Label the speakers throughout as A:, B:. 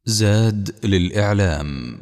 A: زاد للإعلام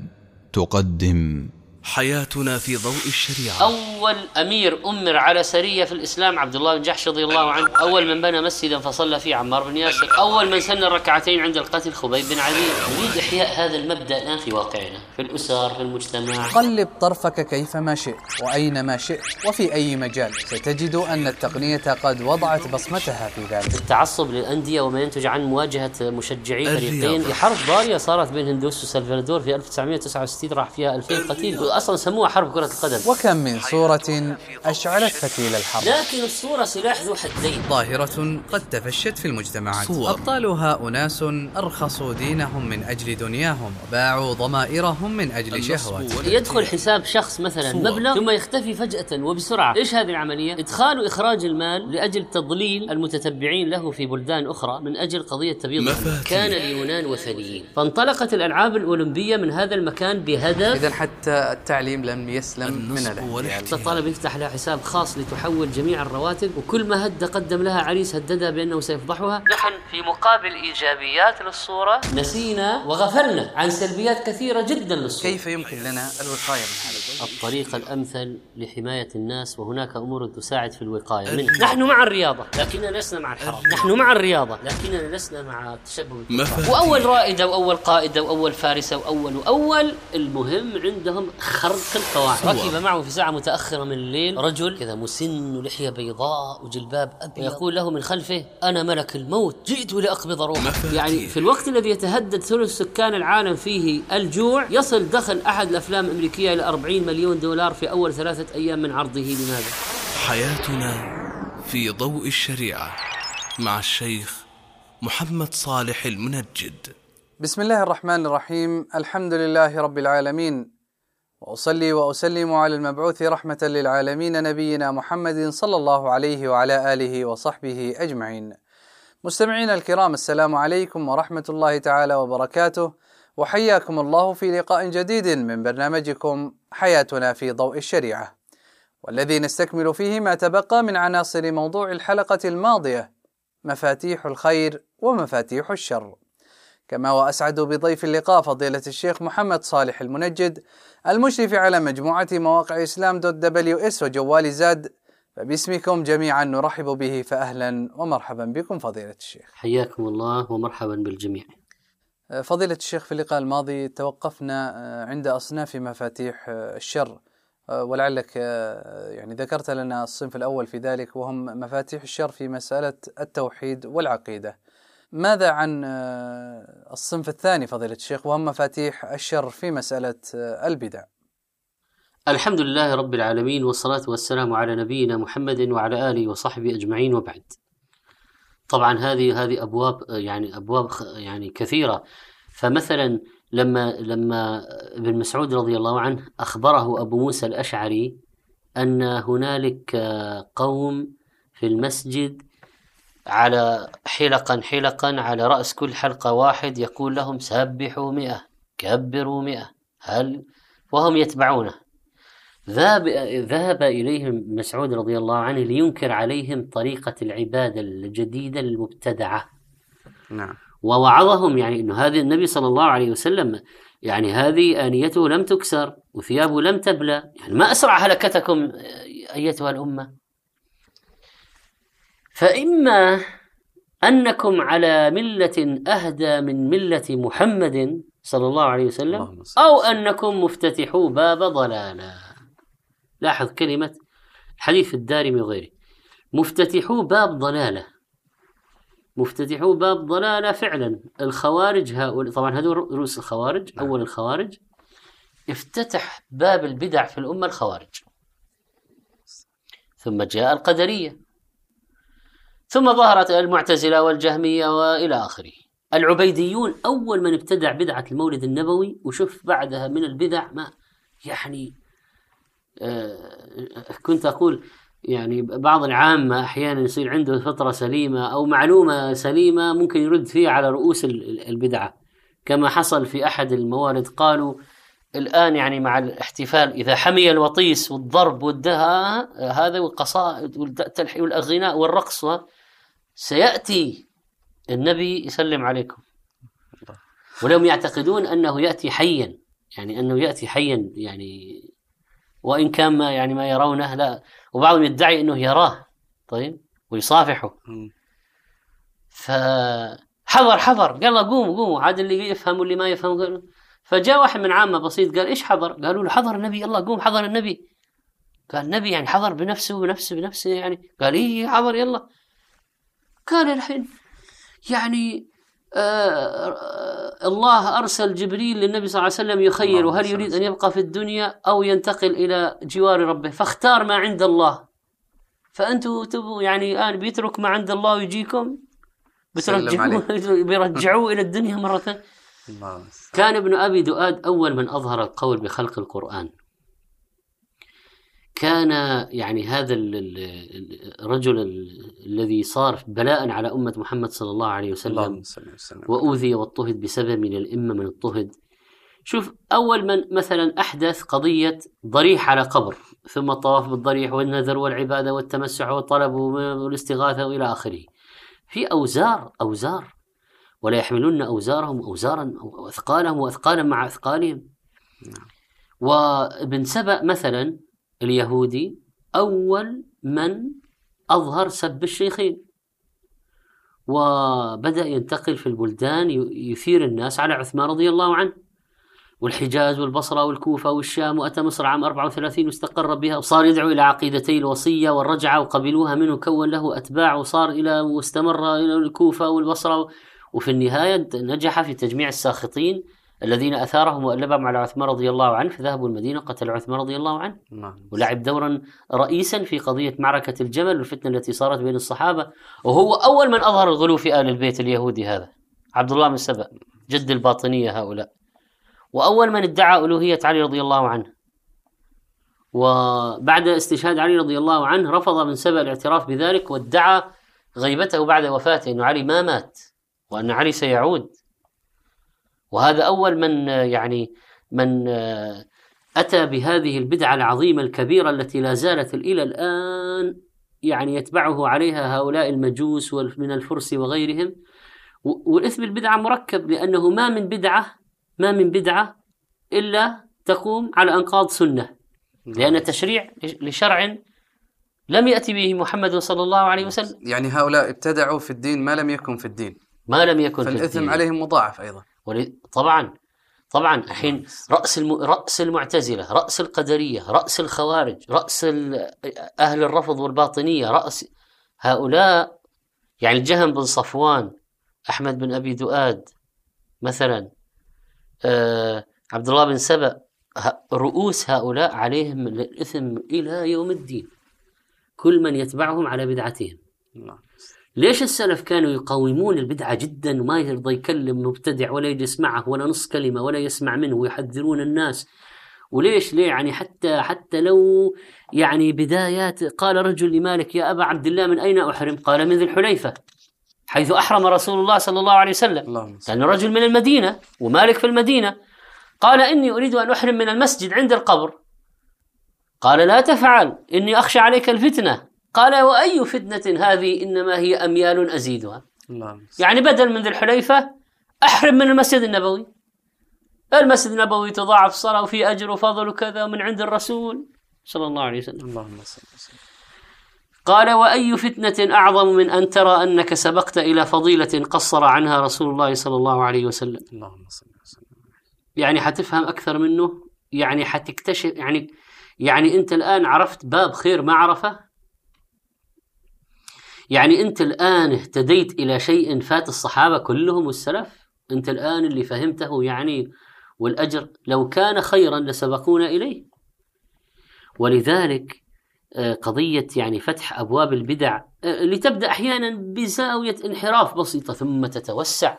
A: تقدم
B: حياتنا في ضوء الشريعة.
C: أول أمير أمر على سرية في الإسلام عبد الله بن جحش رضي الله عنه. أول من بنى مسجدا فصلى فيه عمار بن ياسر. أول من سن الركعتين عند القتل خبيب بن عدي. نريد إحياء هذا المبدأ الآن في واقعنا، في الأسر، في المجتمع.
D: قلب طرفك كيفما شئت وأينما شئت وفي أي مجال، ستجد أن التقنية قد وضعت بصمتها في ذلك.
C: التعصب للأندية وما ينتج عن مواجهة مشجعي فريقين في حرب ضارية صارت بين هندوس وسلفادور في 1969 راح فيها 2000 قتيل، أصلا سموها حرب كرة القدم.
D: وكم من صورة أشعلت فتيل الحرب،
C: لكن الصورة سلاح ذو حدين.
D: ظاهرة قد تفشت في المجتمعات. أبطالها أناس أرخصوا دينهم من أجل دنياهم وباعوا ضمائرهم من أجل شهوة.
C: يدخل حساب شخص مثلا مبلغ ثم يختفي فجأة وبسرعة. إيش هذه العملية؟ إدخال وإخراج المال لأجل تضليل المتتبعين له في بلدان أخرى من أجل قضية تبييض. كان اليونان وثنيين، فانطلقت الألعاب الأولمبية من هذا المكان بهدف.
D: إذن حتى التعليم لم يسلم من الاحتيال.
C: الطالب يفتح لها حساب خاص لتحول جميع الرواتب، وكل ما قدم لها عريس هددها بأنه سيفضحها. نحن في مقابل إيجابيات للصورة نسينا وغفلنا عن سلبيات كثيرة جدا للصورة.
D: كيف يمكن لنا الوقاية من هذا؟
C: الطريقة الأمثل لحماية الناس، وهناك أمور تساعد في الوقاية منه. نحن مع الرياضة لكننا لسنا مع الحرام. نحن مع الرياضة لكننا لسنا مع التشبه بالكفار. وأول رائدة وأول قائدة وأول فارسة وأول المهم عندهم خرق القواعد. ركب معه في ساعة متأخرة من الليل رجل كذا مسن ولحية بيضاء وجلباب أبيض، ويقول له من خلفه: أنا ملك الموت، جئت لأقبض روحك. يعني في الوقت الذي يتهدد ثلث سكان العالم فيه الجوع، يصل دخل أحد الأفلام الأمريكية إلى 40 مليون دولار في أول 3 أيام من عرضه. لماذا؟
B: حياتنا في ضوء الشريعة مع الشيخ محمد صالح المنجد.
D: بسم الله الرحمن الرحيم. الحمد لله رب العالمين، وأصلي وأسلم على المبعوث رحمة للعالمين نبينا محمد صلى الله عليه وعلى آله وصحبه أجمعين. مستمعين الكرام، السلام عليكم ورحمة الله تعالى وبركاته، وحياكم الله في لقاء جديد من برنامجكم حياتنا في ضوء الشريعة، والذي نستكمل فيه ما تبقى من عناصر موضوع الحلقة الماضية: مفاتيح الخير ومفاتيح الشر. كما وأسعد بضيف اللقاء فضيلة الشيخ محمد صالح المنجد، المشرف على مجموعة مواقع islam.ws وجوال زاد، فباسمكم جميعا نرحب به، فأهلا ومرحبا بكم فضيلة الشيخ.
C: حياكم الله ومرحبا بالجميع.
D: فضيلة الشيخ، في اللقاء الماضي توقفنا عند أصناف مفاتيح الشر، ولعلك يعني ذكرت لنا الصنف الأول في ذلك، وهم مفاتيح الشر في مسألة التوحيد والعقيدة. ماذا عن الصنف الثاني فضيلة الشيخ، وهم مفاتيح الشر في مسألة البدع؟
C: الحمد لله رب العالمين، والصلاة والسلام على نبينا محمد وعلى آله وصحبه أجمعين، وبعد. طبعا هذه أبواب يعني كثيرة. فمثلا لما ابن مسعود رضي الله عنه أخبره أبو موسى الأشعري أن هنالك قوم في المسجد على حلقا على رأس كل حلقة واحد يقول لهم: سبحوا 100، كبروا 100، وهم يتبعونه. ذهب إليهم مسعود رضي الله عنه لينكر عليهم طريقة العبادة الجديدة المبتدعة.
D: نعم.
C: ووعظهم يعني إنه هذا النبي صلى الله عليه وسلم يعني هذه آنيته لم تكسر وثيابه لم تبلى، يعني ما أسرع هلكتكم أيتها الأمة. فإما أنكم على ملة أهدى من ملة محمد صلى الله عليه وسلم، أو أنكم مفتتحوا باب ضلالة. لاحظ كلمة حديث الدارمي وغيره، مفتتحوا باب ضلالة. مفتتحوا باب ضلالة فعلا. الخوارج هؤلاء طبعا هذول رؤوس الخوارج، أول الخوارج افتتح باب البدع في الأمة الخوارج، ثم جاء القدرية، ثم ظهرت المعتزلة والجهمية وإلى آخره. العبيديون أول من ابتدع بدعة المولد النبوي، وشوف بعدها من البدع ما يعني كنت أقول يعني بعض العامة أحيانا يصير عنده فطرة سليمة أو معلومة سليمة ممكن يرد فيها على رؤوس البدعة، كما حصل في أحد الموارد. قالوا الآن يعني مع الاحتفال إذا حمي الوطيس والضرب والدهاء هذا والقصائد والتلحين والأغناء والرقص، سيأتي النبي يسلم عليكم. ولم يعتقدون أنه يأتي حيا، يعني أنه يأتي حيا، يعني وإن كان ما يرونه، لا، وبعضهم يدعي أنه يراه، طيب، ويصافحه. فحضر قال له قوموا، عاد اللي يفهم واللي ما يفهم. فجاء واحد من عامة بسيط قال إيش حضر؟ قالوا له حضر النبي، الله قوم حضر النبي. قال النبي يعني حضر بنفسه يعني؟ قال إيه حضر يلا. قال الحين يعني الله أرسل جبريل للنبي صلى الله عليه وسلم يخير هل يريد أن يبقى في الدنيا أو ينتقل إلى جوار ربه، فاختار ما عند الله. فأنتوا تبوا يعني الآن بيترك ما عند الله ويجيكم بيرجعوه إلى الدنيا مرة ثانية. كان ابن أبي دؤاد أول من أظهر القول بخلق القرآن. كان يعني هذا الرجل الذي صار بلاء على أمة محمد صلى الله عليه وسلم، وأوذي واضطهد بسبب من الأمة من اضطهد. شوف، أول من مثلا أحدث قضية ضريح على قبر، ثم الطواف بالضريح والنذر والعبادة والتمسح والطلب والاستغاثة وإلى آخره. في أوزار ولا يحملون أوزارهم أوزارا وأثقالهم وأثقالا مع أثقالهم. وابن سبأ مثلا اليهودي أول من أظهر سب الشيخين، وبدأ ينتقل في البلدان يثير الناس على عثمان رضي الله عنه، والحجاز والبصرة والكوفة والشام، وأتى مصر عام 34 واستقر بها، وصار يدعو إلى عقيدتي الوصية والرجعة، وقبلوها منه، كون له أتباع، وصار واستمر إلى الكوفة والبصرة، وفي النهاية نجح في تجميع الساخطين الذين أثارهم وألبهم على عثمان رضي الله عنه، فذهبوا المدينة قتل عثمان رضي الله عنه، ولعب دورا رئيسا في قضية معركة الجمل والفتنة التي صارت بين الصحابة. وهو أول من أظهر الغلو في آل البيت اليهودي، هذا عبد الله بن سبأ جد الباطنية هؤلاء، وأول من ادعى ألوهية علي رضي الله عنه. وبعد استشهاد علي رضي الله عنه رفض بن سبأ الاعتراف بذلك، وادعى غيبته بعد وفاته، أن علي ما مات وأن علي سيعود. وهذا أول من أتى بهذه البدعة العظيمة الكبيرة التي لا زالت إلى الآن يعني يتبعه عليها هؤلاء المجوس من الفرس وغيرهم. والإثم البدعة مركب، لأنه ما من بدعة إلا تقوم على أنقاض سنة، لأن تشريع لشرع لم يأتي به محمد صلى الله عليه وسلم.
D: يعني هؤلاء ابتدعوا في الدين ما لم يكن في الدين،
C: فالإثم
D: عليهم مضاعف أيضا.
C: طبعا الحين رأس المعتزلة، رأس القدرية، رأس الخوارج، رأس أهل الرفض والباطنية، رأس هؤلاء يعني الجهم بن صفوان، أحمد بن أبي دؤاد مثلا، عبد الله بن سبأ، رؤوس هؤلاء عليهم الإثم إلى يوم الدين، كل من يتبعهم على بدعتهم. ليش السلف كانوا يقاومون البدعة جدا، وما يرضى يكلم مبتدع ولا يجلس معه ولا نص كلمة ولا يسمع منه، ويحذرون الناس؟ وليش؟ ليه؟ يعني حتى لو يعني بدايات، قال رجل لمالك: يا أبا عبد الله من أين أحرم؟ قال: من ذي الحليفة، حيث أحرم رسول الله صلى الله عليه وسلم، لأن رجل من المدينة ومالك في المدينة. قال: إني أريد أن أحرم من المسجد عند القبر. قال: لا تفعل، إني أخشى عليك الفتنة. قال: وأي فتنة هذه؟ إنما هي أميال أزيدها. يعني بدل من ذي الحليفة أحرم من المسجد النبوي. المسجد النبوي تضاعف الصلاة وفي أجر وفضل وكذا من عند الرسول صلى الله عليه وسلم.
D: اللهم صل وسلم.
C: قال: وأي فتنة أعظم من أن ترى أنك سبقت إلى فضيلة قصر عنها رسول الله صلى الله عليه وسلم.
D: اللهم صل وسلم.
C: يعني حتفهم أكثر منه، يعني حتكتشف، يعني أنت الآن عرفت باب خير ما عرفه، يعني أنت الآن اهتديت إلى شيء فات الصحابة كلهم والسلف، أنت الآن اللي فهمته يعني، والأجر لو كان خيرا لسبقونا إليه. ولذلك قضية يعني فتح أبواب البدع لتبدأ أحيانا بزاوية انحراف بسيطة ثم تتوسع.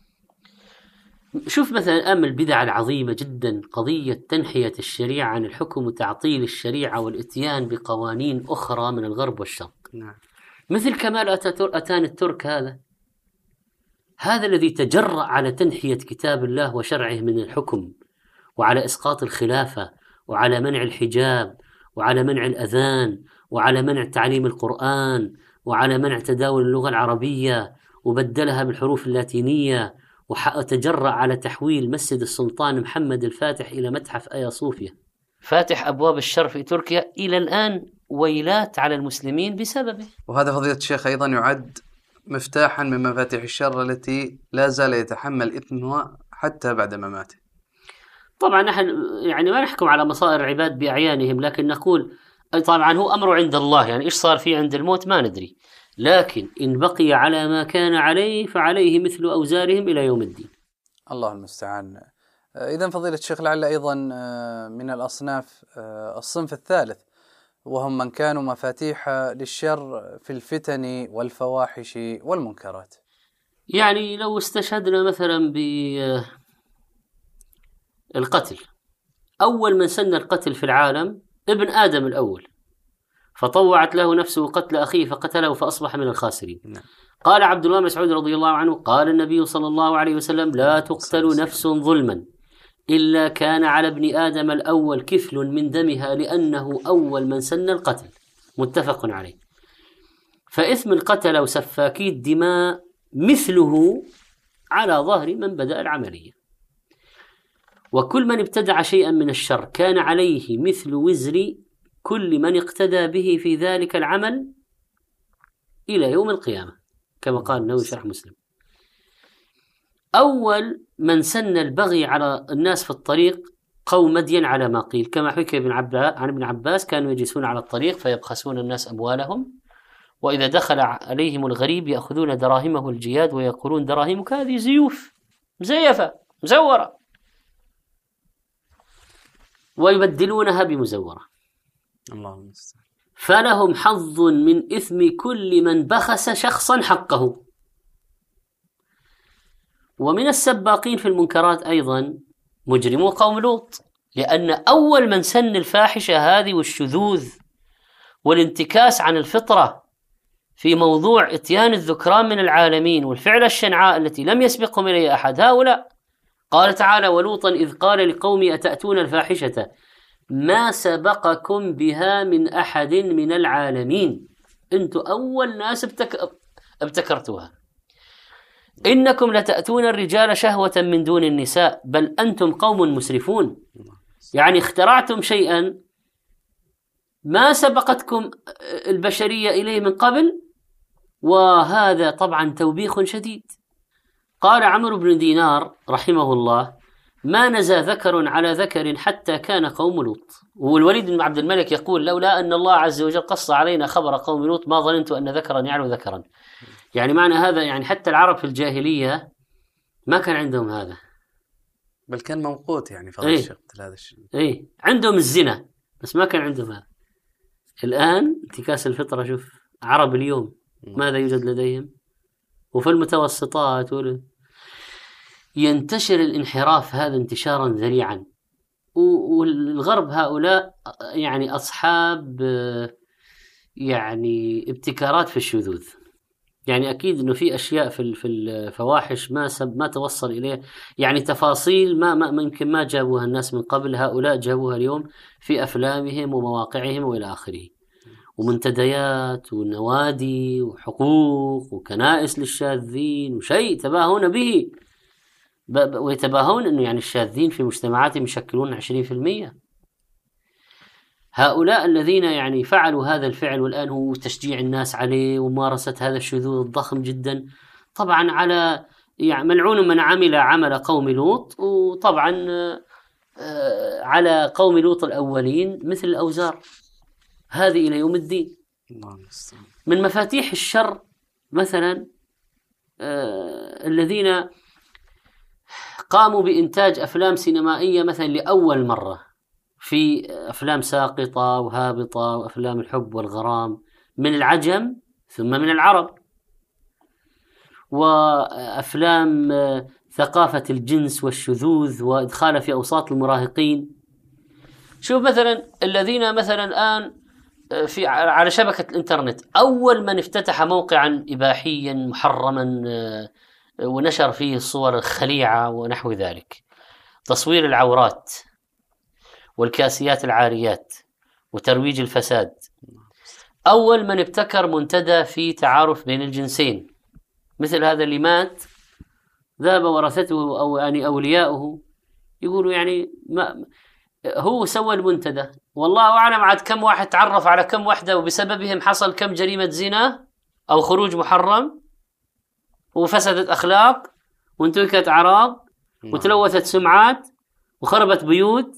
C: شوف مثلا الآن البدع العظيمة جدا قضية تنحية الشريعة عن الحكم وتعطيل الشريعة والإتيان بقوانين أخرى من الغرب والشرق. مثل كمال أتان الترك، هذا الذي تجرأ على تنحية كتاب الله وشرعه من الحكم، وعلى إسقاط الخلافة، وعلى منع الحجاب، وعلى منع الأذان، وعلى منع تعليم القرآن، وعلى منع تداول اللغة العربية، وبدلها بالحروف اللاتينية، وتجرأ على تحويل مسجد السلطان محمد الفاتح إلى متحف آيا صوفيا، فاتح أبواب الشر في تركيا إلى الآن، ويلات على المسلمين بسببه.
D: وهذا فضيلة الشيخ أيضا يعد مفتاحا من مفاتيح الشر التي لا زال يتحمل إثمها حتى بعد مماته.
C: طبعا نحن يعني ما نحكم على مصائر العباد بأعيانهم، لكن نقول طبعا هو أمره عند الله، يعني إيش صار فيه عند الموت ما ندري، لكن إن بقي على ما كان عليه فعليه مثل أوزارهم إلى يوم الدين.
D: الله المستعان. إذن فضيلة الشيخ لعل أيضا من الأصناف الصنف الثالث، وهم من كانوا مفاتيح للشر في الفتن والفواحش والمنكرات.
C: يعني لو استشهدنا مثلا بالقتل، أول من سن القتل في العالم ابن آدم الأول، فطوعت له نفسه قتل أخيه فقتله فأصبح من الخاسرين. قال عبد الله مسعود رضي الله عنه: قال النبي صلى الله عليه وسلم: لا تقتل نفس ظلما إلا كان على ابن آدم الأول كفل من دمها، لأنه أول من سن القتل. متفق عليه. فإثم القتل وسفاكي الدماء مثله على ظهر من بدأ العملية، وكل من ابتدع شيئا من الشر كان عليه مثل وزر كل من اقتدى به في ذلك العمل إلى يوم القيامة، كما قال النووي شرح مسلم. أول من سن البغي على الناس في الطريق قوم مدين على ما قيل، كما حكي عن ابن عباس: كانوا يجلسون على الطريق فيبخسون الناس أموالهم، وإذا دخل عليهم الغريب يأخذون دراهمه الجياد ويقولون: دراهمك هذه زيوف مزيفة مزورة، ويبدلونها بمزورة.
D: الله المستعان.
C: فلهم حظ من إثم كل من بخس شخصا حقه. ومن السباقين في المنكرات أيضا مجرمو قوم لوط، لأن أول من سن الفاحشة هذه والشذوذ والانتكاس عن الفطرة في موضوع إتيان الذكران من العالمين والفعل الشنعاء التي لم يسبقهم إليه أحد هؤلاء. قال تعالى: ولوطا إذ قال لقومي أتأتون الفاحشة ما سبقكم بها من أحد من العالمين، أنتم أول ناس ابتكرتوها. إنكم لتأتون الرجال شهوة من دون النساء بل أنتم قوم مسرفون. يعني اخترعتم شيئا ما سبقتكم البشرية إليه من قبل، وهذا طبعا توبيخ شديد. قال عمرو بن دينار رحمه الله: ما نزى ذكر على ذكر حتى كان قوم لوط. والوليد بن عبد الملك يقول: لولا أن الله عز وجل قص علينا خبر قوم لوط ما ظننت أن ذكرا يعلو ذكرا. يعني معنى هذا يعني حتى العرب في الجاهلية ما كان عندهم هذا،
D: بل كان موقوت يعني فضل الشيخ هذا الشيء.
C: عندهم الزنا بس ما كان عندهم هذا. الآن انتكاس الفطرة، شوف عرب اليوم ماذا يوجد لديهم، وفي المتوسطات ينتشر الانحراف هذا انتشارا ذريعا. والغرب هؤلاء يعني أصحاب يعني ابتكارات في الشذوذ. يعني أكيد إنه في أشياء في الفواحش ما توصل إليه، يعني تفاصيل ما يمكن ما جابوها الناس من قبل، هؤلاء جابوها اليوم في أفلامهم ومواقعهم وإلى آخره، ومنتديات ونوادي وحقوق وكنائس للشاذين وشيء تباهون به، ويتباهون أنه يعني الشاذين في مجتمعاتهم يشكلون 20%. هؤلاء الذين يعني فعلوا هذا الفعل والآن هو تشجيع الناس عليه وممارسة هذا الشذوذ الضخم جدا، طبعا على يعني ملعون من عمل عمل قوم لوط، وطبعا على قوم لوط الأولين مثل الأوزار هذه إلى يوم الدين. من مفاتيح الشر مثلا الذين قاموا بإنتاج أفلام سينمائية مثلا لأول مرة، في أفلام ساقطة وهابطة وأفلام الحب والغرام من العجم ثم من العرب، وأفلام ثقافة الجنس والشذوذ وإدخالها في أوساط المراهقين. شوف مثلا الذين مثلا الآن على شبكة الإنترنت أول من افتتح موقعا إباحيا محرما ونشر فيه الصور الخليعة ونحو ذلك، تصوير العورات والكاسيات العاريات وترويج الفساد. أول من ابتكر منتدى في تعارف بين الجنسين، مثل هذا اللي مات ذهب ورثته أو يعني أولياؤه يقولوا يعني ما هو سوى المنتدى، والله أعلم عاد كم واحد تعرف على كم وحدة وبسببهم حصل كم جريمة زنا أو خروج محرم وفسدت أخلاق وانتهكت أعراض وتلوثت سمعات وخربت بيوت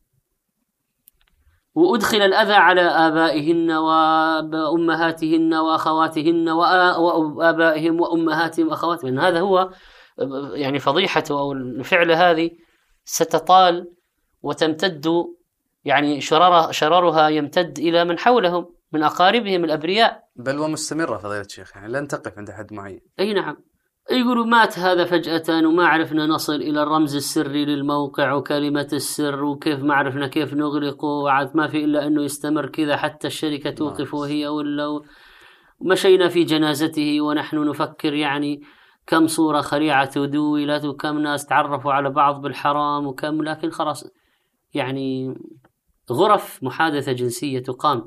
C: وأدخل الأذى على آبائهن وأمهاتهن وأخواتهن وآبائهم وأمهاتهم وأخواتهم. هذا هو يعني فضيحته أو الفعل هذه ستطال وتمتد، يعني شرارها يمتد إلى من حولهم من أقاربهم الأبرياء،
D: بل ومستمرة فضيلة الشيخ، يعني لن تقف عند حد معين.
C: أي نعم. يقولوا مات هذا فجأة وما عرفنا نصل إلى الرمز السري للموقع وكلمة السر وكيف ما عرفنا كيف نغلقه، وعاد ما في إلا أنه يستمر كذا حتى الشركة توقف وهي ولا مشينا في جنازته ونحن نفكر يعني كم صورة خليعة دولت وكم ناس تعرفوا على بعض بالحرام وكم، لكن خلاص يعني غرف محادثة جنسية تقام.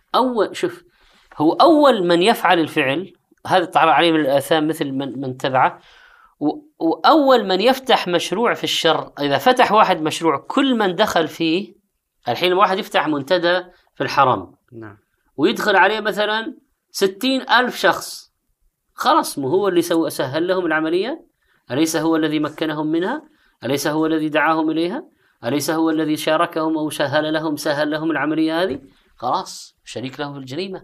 C: أول من يفعل الفعل هذا تعرض عليه من الآثام مثل من تبعه، وأول من يفتح مشروع في الشر إذا فتح واحد مشروع كل من دخل فيه. الحين واحد يفتح منتدى في الحرم
D: نعم.
C: ويدخل عليه مثلا 60,000 شخص، خلاص مو هو اللي سهل لهم العملية؟ أليس هو الذي مكنهم منها؟ أليس هو الذي دعاهم إليها؟ أليس هو الذي شاركهم أو سهل لهم العملية هذه؟ خلاص شريك لهم في الجريمة.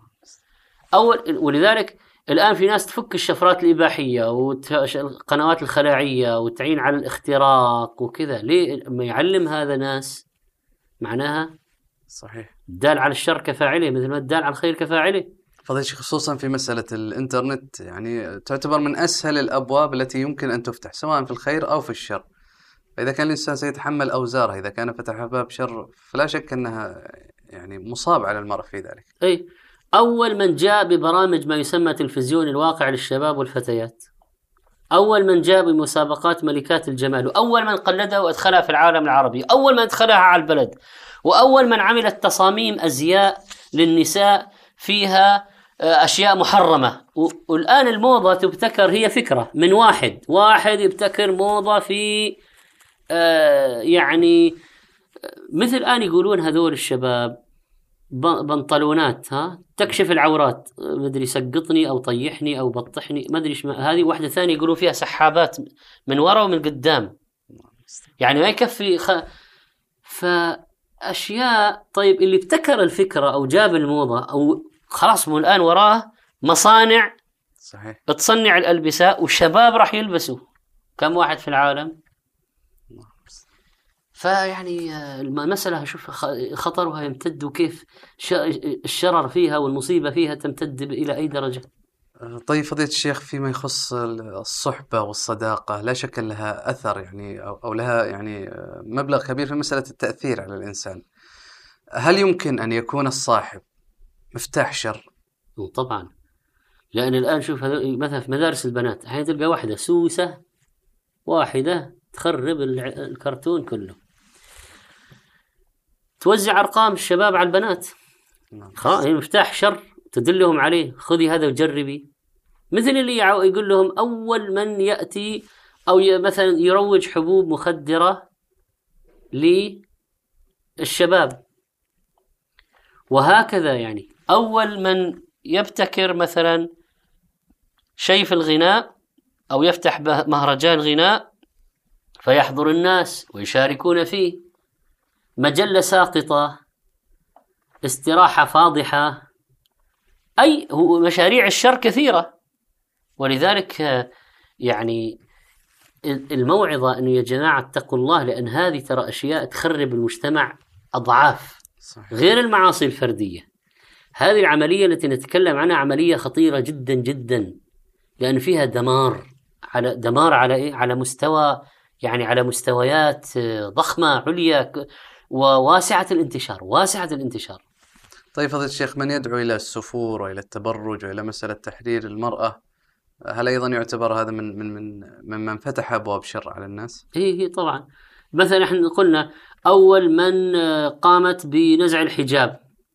C: ولذلك الآن في ناس تفك الشفرات الإباحية والقنوات الخلاعية وتعين على الاختراق وكذا. ليه؟ ما يعلم هذا ناس معناها
D: صحيح
C: الدال على الشر كفاعله مثل ما الدال على الخير كفاعله.
D: فضيلة الشيخ خصوصا في مسألة الإنترنت يعني تعتبر من أسهل الأبواب التي يمكن أن تفتح سواء في الخير أو في الشر. فإذا كان الإنسان سيتحمل أوزارها إذا كان فتح باب شر فلا شك أنها يعني مصاب على المرء في ذلك.
C: أي أول من جاء ببرامج ما يسمى تلفزيون الواقع للشباب والفتيات، أول من جاء بمسابقات ملكات الجمال، وأول من قلدها وأدخلها في العالم العربي، أول من أدخلها على البلد، وأول من عملت تصاميم أزياء للنساء فيها أشياء محرمة. والآن الموضة تبتكر هي فكرة من واحد يبتكر موضة في يعني مثل الآن يقولون هذول الشباب بنطلونات تكشف العورات، مدري سقطني أو طيحني أو بطحني مدري هذه واحدة ثانية يقولون فيها سحابات من وراء ومن قدام، يعني ما يكفي فأشياء. طيب اللي ابتكر الفكرة أو جاب الموضة أو خلاص مو الآن وراه مصانع
D: صحيح
C: تصنع الألبسة وشباب راح يلبسوا، كم واحد في العالم. فيعني المسألة شوف خطرها يمتد وكيف الشرر فيها والمصيبة فيها تمتد إلى أي درجة.
D: طيب فضيلة الشيخ فيما يخص الصحبة والصداقة لا شك لها أثر يعني أو لها يعني مبلغ كبير في مسألة التأثير على الإنسان. هل يمكن أن يكون الصاحب مفتاح شر؟
C: طبعا، لأن الآن شوف مثلا في مدارس البنات أحيانا تلقى واحدة سوسة واحدة تخرب الكرتون كله، توزع أرقام الشباب على البنات، هي مفتاح شر تدلهم عليه، خذي هذا وجربي. مثل اللي يقول لهم أول من يأتي أو مثلا يروج حبوب مخدرة للشباب، وهكذا يعني أول من يبتكر مثلا شيء في الغناء أو يفتح مهرجان غناء فيحضر الناس ويشاركون فيه، مجلة ساقطة، استراحة فاضحة، أي مشاريع الشر كثيرة. ولذلك يعني الموعظة أنه يا جماعة اتقوا الله، لأن هذه ترى أشياء تخرب المجتمع أضعاف صحيح. غير المعاصي الفردية، هذه العملية التي نتكلم عنها عملية خطيرة جدا جدا، لأن فيها دمار على مستوى يعني على مستويات ضخمة عليا وواسعة الانتشار.
D: طيب فضيلة الشيخ من يدعو إلى السفور وإلى التبرج وإلى مسألة تحرير المرأة، هل أيضا يعتبر هذا من فتح أبواب شر على الناس؟
C: هي طبعا. مثلا احنا قلنا أول من قامت بنزع الحجاب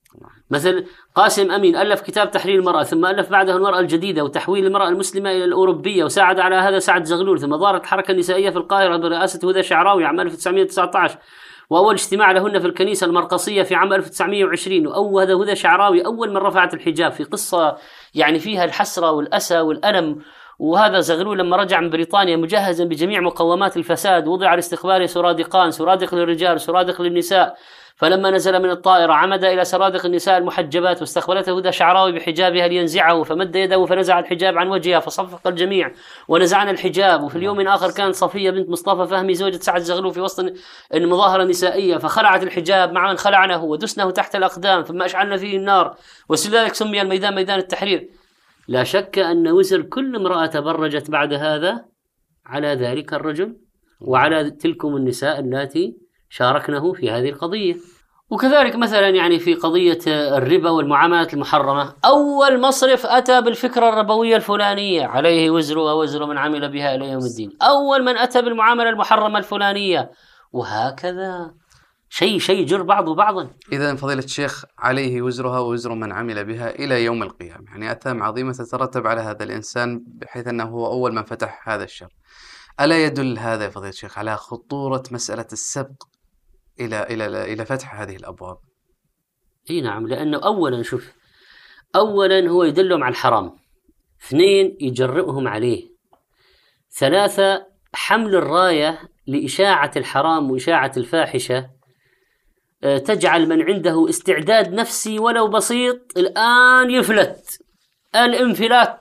C: مثل قاسم أمين ألف كتاب تحرير المرأة، ثم ألف بعده المرأة الجديدة وتحويل المرأة المسلمة إلى الأوروبية، وساعد على هذا سعد زغلول. ثم ظهرت الحركة النسائية في القاهرة برئاسة هدى شعراوي عام 1919، وأول اجتماع لهن في الكنيسة المرقصية في عام 1920. وأول هدى شعراوي أول من رفعت الحجاب، في قصة يعني فيها الحسرة والأسى والألم. وهذا زغلول لما رجع من بريطانيا مجهزا بجميع مقومات الفساد، وضع لاستقبال سرادقان، سرادق للرجال سرادق للنساء. فلما نزل من الطائرة عمد إلى سرادق النساء المحجبات، واستقبلته هدى شعراوي بحجابها لينزعه، فمد يده فنزع الحجاب عن وجهها فصفق الجميع ونزعنا الحجاب. وفي اليوم الآخر كانت صفية بنت مصطفى فهمي زوجة سعد زغلول في وسط المظاهرة النسائية، فخلعت الحجاب مع من خلعنه ودسنه تحت الأقدام، ثم أشعلنا فيه النار، ولذلك سمي الميدان ميدان التحرير. لا شك أن وزر كل امرأة تبرجت بعد هذا على ذلك الرجل وعلى تلكم النساء التي شاركنه في هذه القضية. وكذلك مثلا يعني في قضية الربا والمعاملات المحرمة، أول مصرف أتى بالفكرة الربوية الفلانية عليه وزرها ووزر من عمل بها إلى يوم الدين، أول من أتى بالمعاملة المحرمة الفلانية، وهكذا شيء يجر بعضه بعضا.
D: إذا فضيلة الشيخ عليه وزرها ووزر من عمل بها إلى يوم القيامة، يعني آثام عظيمة تترتب على هذا الإنسان بحيث أنه هو أول من فتح هذا الشر. ألا يدل هذا يا فضيلة الشيخ على خطورة مسألة السبق إلى فتح هذه الأبواب؟
C: اي نعم، لأنه أولا هو يدلهم على الحرام، 2 يجرئهم عليه، 3 حمل الراية لإشاعة الحرام وإشاعة الفاحشة تجعل من عنده استعداد نفسي ولو بسيط الآن يفلت، الانفلات.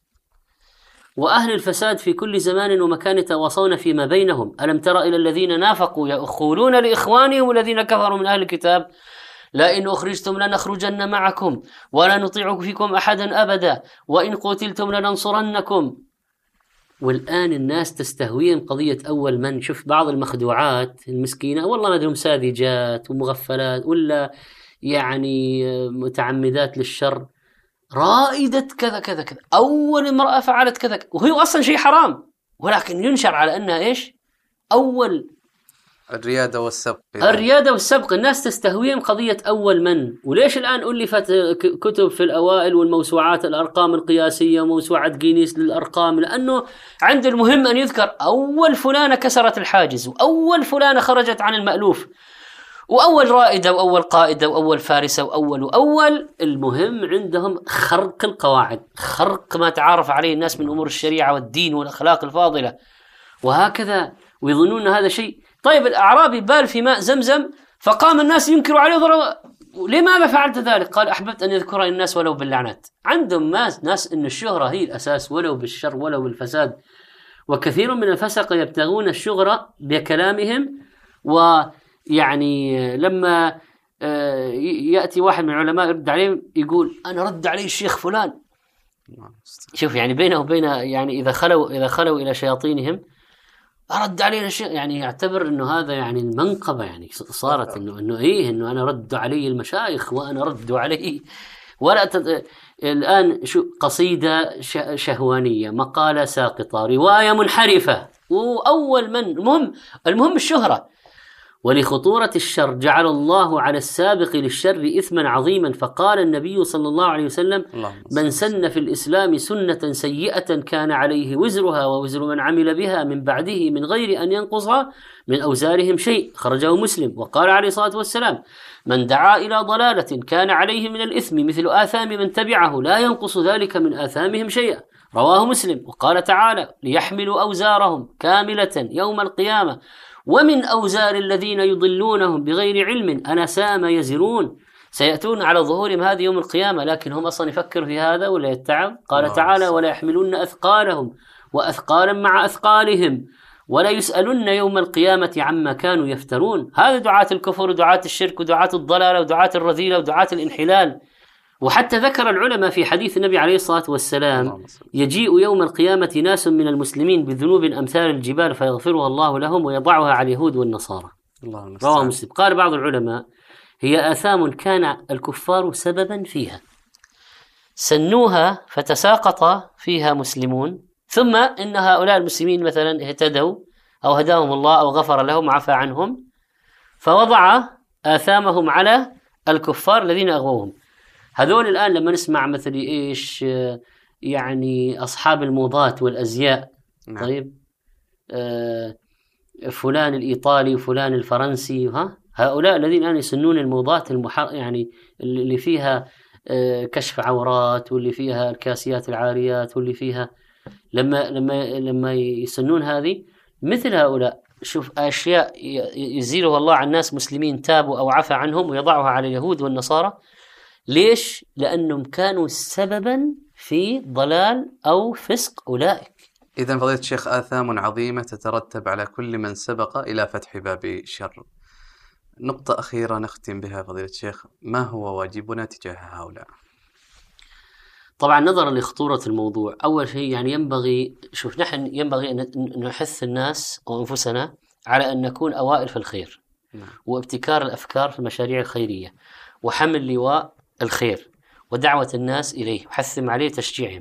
C: وأهل الفساد في كل زمان ومكان يتواصون فيما بينهم. ألم تر إلى الذين نافقوا يقولون لإخوانهم الذين كفروا من أهل الكتاب لئن أخرجتم لنخرجن معكم ولا نطيع فيكم أحدا أبدا وإن قتلتم لننصرنكم. والآن الناس تستهوين قضية أول من. شوف بعض المخدوعات المسكينة والله ما أدري ساذجات ومغفلات ولا يعني متعمدات للشر، رائدة كذا كذا كذا، أول امرأة فعلت كذا، وهي أصلا شيء حرام ولكن ينشر على أنها إيش؟ أول
D: الريادة والسبق.
C: الريادة والسبق، الناس تستهوين قضية أول من. وليش الآن ألفت كتب في الأوائل والموسوعات الأرقام القياسية وموسوعة جينيس للأرقام؟ لأنه عند المهم أن يذكر أول فلانة كسرت الحاجز، وأول فلانة خرجت عن المألوف، وأول رائدة وأول قائدة وأول فارسة وأول. المهم عندهم خرق القواعد، خرق ما تعارف عليه الناس من أمور الشريعة والدين والأخلاق الفاضلة وهكذا، ويظنون هذا شيء. طيب الأعرابي بال في ماء زمزم فقام الناس ينكروا عليه لماذا فعلت ذلك؟ قال أحببت أن يذكرني الناس ولو باللعنات. عندهم ناس إن الشهرة هي الأساس ولو بالشر ولو بالفساد. وكثير من الفسقة يبتغون الشهرة بكلامهم. ويعني لما يأتي واحد من العلماء يرد عليه يقول أنا رد عليه الشيخ فلان. شوف يعني بينه وبينه يعني إذا خلوا إلى شياطينهم أرد عليه الشيخ، يعني يعتبر إنه هذا يعني المنقبة، يعني صارت إنه أنا رد عليه المشايخ وأنا رد عليه. الآن شو قصيدة شهوانية، مقالة ساقطة، رواية منحرفة، وأول من المهم الشهرة. ولخطورة الشر جعل الله على السابق للشر إثما عظيما، فقال النبي صلى الله عليه وسلم من سن في الإسلام سنة سيئة كان عليه وزرها ووزر من عمل بها من بعده من غير أن ينقص من أوزارهم شيء، خرجه مسلم. وقال عليه الصلاة والسلام من دعا إلى ضلالة كان عليه من الإثم مثل آثام من تبعه لا ينقص ذلك من آثامهم شيئا، رواه مسلم. وقال تعالى ليحملوا أوزارهم كاملة يوم القيامة ومن أوزار الذين يضلونهم بغير علم ألا ساء ما يزرون. سيأتون على ظهورهم هذه يوم القيامة، لكن هم أصلا يفكروا في هذا ولا يتعب. قال تعالى ولا يحملون أثقالهم وأثقالا مع أثقالهم ولا يسألون يوم القيامة عما كانوا يفترون. هذا دعاة الكفر ودعاة الشرك ودعاة الضلالة ودعاة الرذيلة ودعاة الانحلال. وحتى ذكر العلماء في حديث النبي عليه الصلاة والسلام يجيء يوم القيامة ناس من المسلمين بذنوب أمثال الجبال فيغفرها الله لهم ويضعها على اليهود والنصارى، رواه مسلم. قال بعض العلماء هي آثام كان الكفار سببا فيها سنوها فتساقط فيها مسلمون، ثم إن هؤلاء المسلمين مثلا اهتدوا أو هداهم الله أو غفر لهم وعفى عنهم فوضع آثامهم على الكفار الذين أغووهم. هذول الآن لما نسمع مثل إيش يعني أصحاب الموضات والأزياء، طيب فلان الإيطالي وفلان الفرنسي، هؤلاء الذين الآن يسنون الموضات يعني اللي فيها كشف عورات، واللي فيها الكاسيات العاريات، واللي فيها لما يسنون هذه مثل هؤلاء، شوف أشياء يزيلها الله عن ناس مسلمين تابوا أو عفى عنهم ويضعها على اليهود والنصارى. ليش؟ لأنهم كانوا سببا في ضلال أو فسق أولئك.
D: إذن فضيلة الشيخ آثام عظيمة تترتب على كل من سبق إلى فتح باب شر. نقطة أخيرة نختم بها فضيلة الشيخ، ما هو واجبنا تجاه هؤلاء؟
C: طبعا نظرا لخطورة الموضوع، أول شيء يعني نحن ينبغي أن نحث الناس وأنفسنا على أن نكون أوائل في الخير، وابتكار الأفكار في المشاريع الخيرية، وحمل لواء الخير ودعوة الناس إليه وحثم عليه تشجيعهم.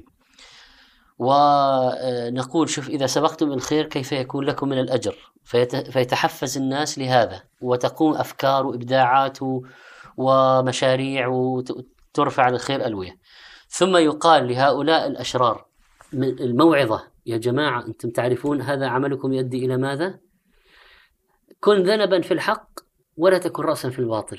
C: ونقول شوف إذا سبقتم الخير كيف يكون لكم من الأجر، فيتحفز الناس لهذا، وتقوم أفكار وإبداعات ومشاريع وترفع الخير ألوية. ثم يقال لهؤلاء الأشرار الموعظة، يا جماعة أنتم تعرفون هذا عملكم يؤدي إلى ماذا؟ كن ذنبا في الحق ولا تكن رأسا في الباطل.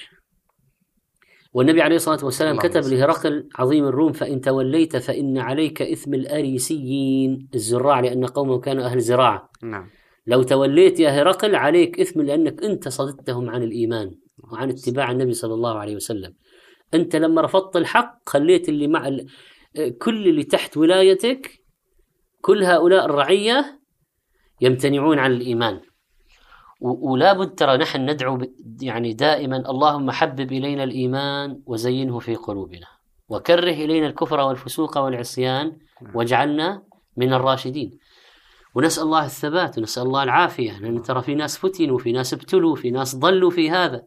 C: والنبي عليه الصلاة والسلام كتب لهرقل عظيم الروم: فإن توليت فإن عليك إثم الأريسيين الزراع، لأن قومه كانوا أهل زراعة. لو توليت يا هرقل عليك إثم، لأنك أنت صددتهم عن الإيمان وعن اتباع النبي صلى الله عليه وسلم. أنت لما رفضت الحق خليت اللي مع كل اللي تحت ولايتك، كل هؤلاء الرعية يمتنعون عن الإيمان. ولا بد ترى نحن ندعو يعني دائما: اللهم حبب إلينا الإيمان وزينه في قلوبنا، وكره إلينا الكفر والفسوق والعصيان واجعلنا من الراشدين. ونسأل الله الثبات ونسأل الله العافية، لأن ترى في ناس فتنوا وفي ناس ابتلوا وفي ناس ضلوا في هذا.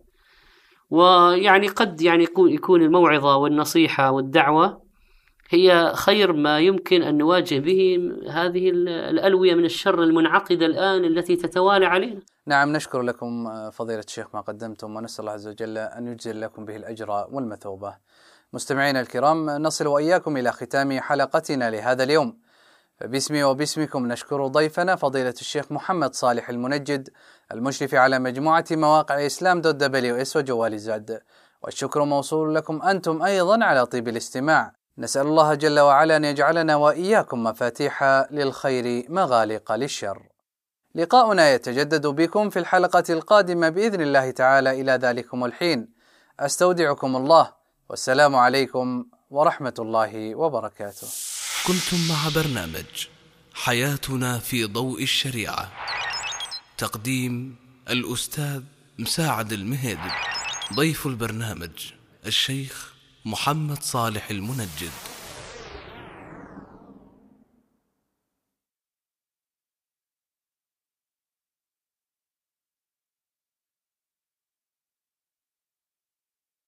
C: ويعني قد يعني يكون الموعظة والنصيحة والدعوة هي خير ما يمكن أن نواجه به هذه الألوية من الشر المنعقدة الآن التي تتوالى علينا.
D: نعم، نشكر لكم فضيلة الشيخ ما قدمتم، ونسأل الله عز وجل أن يجزل لكم به الأجر والمثوبة. مستمعينا الكرام، نصل وإياكم إلى ختام حلقتنا لهذا اليوم، فباسمي وباسمكم نشكر ضيفنا فضيلة الشيخ محمد صالح المنجد، المشرف على مجموعة مواقع islam.ws وجوال زاد، والشكر موصول لكم أنتم أيضا على طيب الاستماع. نسأل الله جل وعلا أن يجعلنا وإياكم مفاتيح للخير مغاليق للشر. لقاؤنا يتجدد بكم في الحلقة القادمة بإذن الله تعالى. إلى ذلكم الحين أستودعكم الله، والسلام عليكم ورحمة الله وبركاته.
B: كنتم مع برنامج حياتنا في ضوء الشريعة، تقديم الأستاذ مساعد المهدي، ضيف البرنامج الشيخ محمد صالح المنجد.